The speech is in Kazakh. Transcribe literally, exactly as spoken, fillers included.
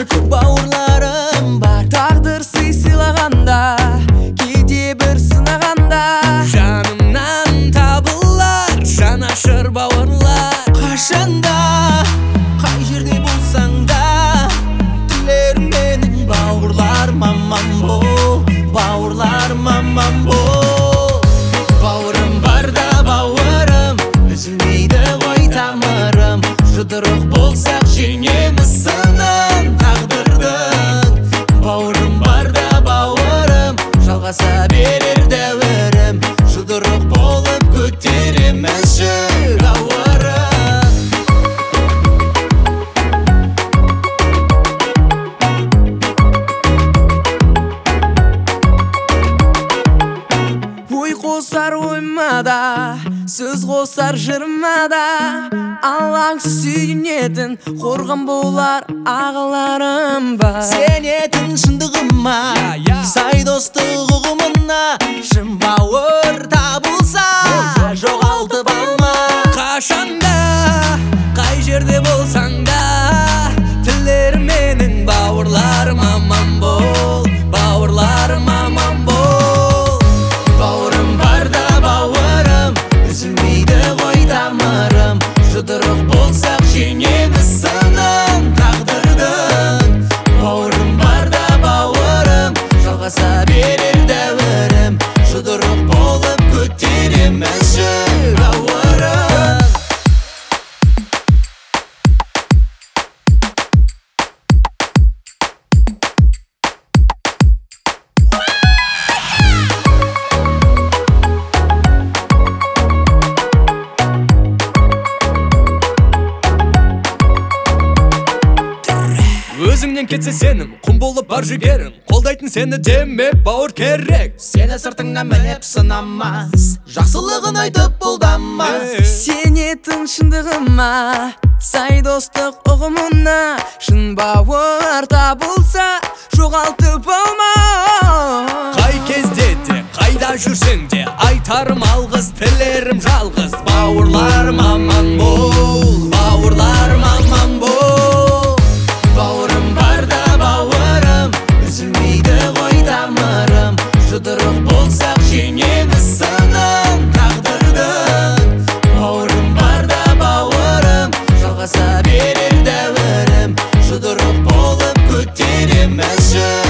бауырларым бар. Тағдыр сый сыйлағанда, кейде бір сынағанда, жанымнан табылар жанашыр бауырлар. Қашанда, қай жерде болсаң да, тілерім менің бауырларым аман бол, бауырларым аман бол. Бауырым барда бауырым, үзілмейді ғой тамырым. Жұдырық болсақ жеңеміз сынын тағдырдың. Бауырым барда бауырым, жалғаса берер дәуірім. Жұдырық болып көтереміз жүк ауырым. Ой қосар оймада, сөз қосар жырмада, алаңсыз сүйінетін қорған болар ағаларым бар. Сенетін шындығыма, сай достық ұғымына, шын бауыр табылса жоғалтып алма. Қашанда, қай жерде болсаң да, тілерім менің бауырларым аман бол, бауырларым аман бол. Бауырым барда бауырым, үзілмейді ғой тамырым. Жұдырық болсақ жеңеміз сынын тағдырдың. Бауырым барда бауырым, жалғаса берер дәуірім. Жұдырық болып көтереміз жүк ауырым. Өзіңнен кетсе сенім, құм болып бар жүгерім. Қолдайтын сені деме бауыр керек. Сені сыртыңнан мінеп сынамас, жақсылығын айтып бұлдамас. Сенетін шындығыма, сай достық ұғымына, шын бауыр табылса жоғалтып алма. Қай кезде де, қайда жүрсең де, айтарым алғыс, тілерім жалғыз. Бауырларым аман бол, бауырларым аман бол. Бауырым барда бауырым, үзілмейді ғой тамырым. Жұдырық болсақ жеңеміз сынын тағдырдың. Бауырым барда бауырым, жалғаса берер дәуірім. Жұдырық болып көтереміз жүк